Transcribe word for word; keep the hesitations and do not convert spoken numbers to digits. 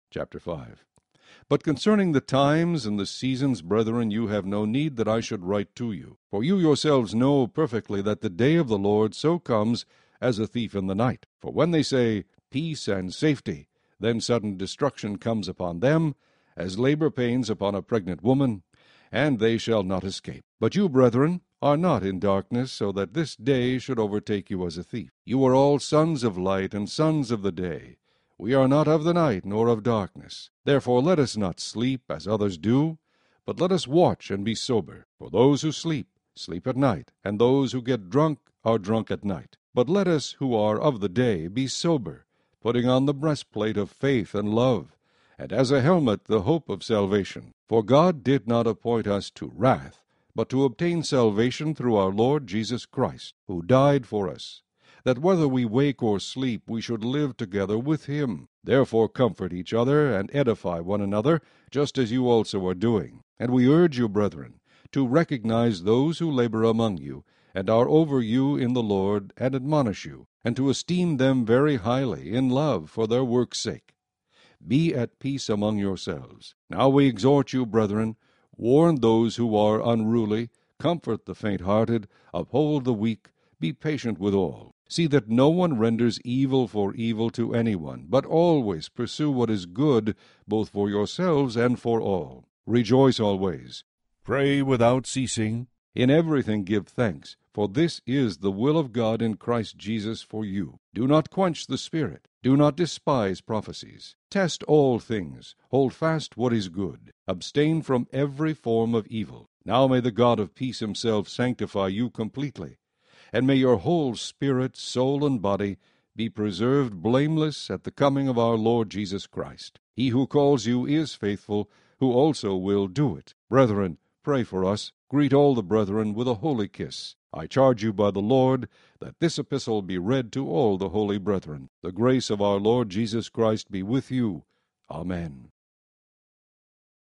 Chapter five. But concerning the times and the seasons, brethren, you have no need that I should write to you. For you yourselves know perfectly that the day of the Lord so comes as a thief in the night. For when they say, peace and safety, then sudden destruction comes upon them, as labor pains upon a pregnant woman, and they shall not escape. But you, brethren, are not in darkness, so that this day should overtake you as a thief. You are all sons of light and sons of the day. We are not of the night, nor of darkness. Therefore let us not sleep, as others do, but let us watch and be sober. For those who sleep, sleep at night, and those who get drunk are drunk at night. But let us who are of the day be sober, putting on the breastplate of faith and love, and as a helmet the hope of salvation. For God did not appoint us to wrath, but to obtain salvation through our Lord Jesus Christ, who died for us, that whether we wake or sleep we should live together with him. Therefore comfort each other, and edify one another, just as you also are doing. And we urge you, brethren, to recognize those who labor among you, and are over you in the Lord, and admonish you, and to esteem them very highly, in love, for their work's sake. Be at peace among yourselves. Now we exhort you, brethren, warn those who are unruly, comfort the faint-hearted, uphold the weak, be patient with all. See that no one renders evil for evil to anyone, but always pursue what is good, both for yourselves and for all. Rejoice always. Pray without ceasing. In everything give thanks, for this is the will of God in Christ Jesus for you. Do not quench the Spirit. Do not despise prophecies. Test all things. Hold fast what is good. Abstain from every form of evil. Now may the God of peace himself sanctify you completely, and may your whole spirit, soul, and body be preserved blameless at the coming of our Lord Jesus Christ. He who calls you is faithful, who also will do it. Brethren, pray for us. Greet all the brethren with a holy kiss. I charge you by the Lord that this epistle be read to all the holy brethren. The grace of our Lord Jesus Christ be with you. Amen.